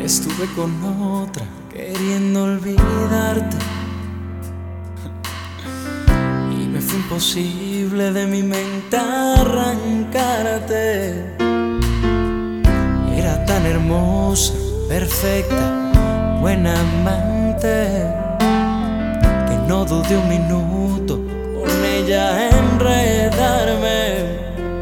estuve con otra queriendo olvidarte y me fue imposible de mi mente arrancarte. Era tan hermosa, perfecta, buena amante, que no dudé un minuto con ella enredarme.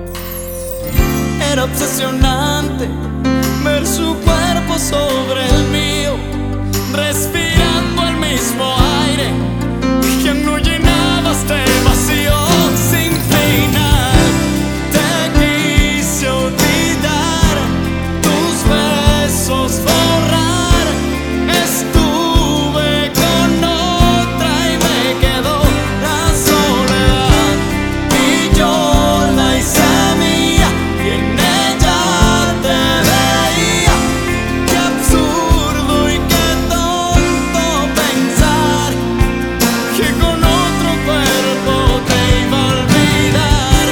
Era obsesionante ver su cuerpo sobre el mío, respirando el mismo aire, y ya no llenaba este vacío sin final. Te quise olvidar, tus besos borrar, estuve con otra y me quedó la soledad, y yo la hice mía y en ella te veía. Qué absurdo y qué tonto pensar que con otro cuerpo te iba a olvidar.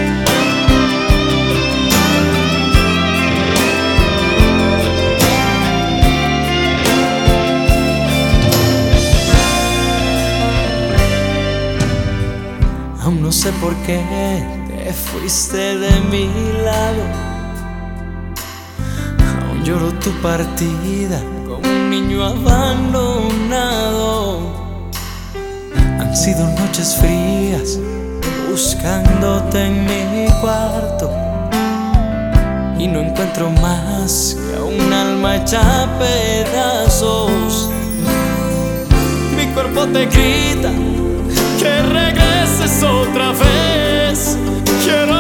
Aún no sé por qué te fuiste de mi lado. Aún lloro tu partida como un niño abandonado. Han sido noches frías buscándote en mi cuarto, y no encuentro más que un alma hecha a pedazos. Mi cuerpo te grita que regreses otra vez. Quiero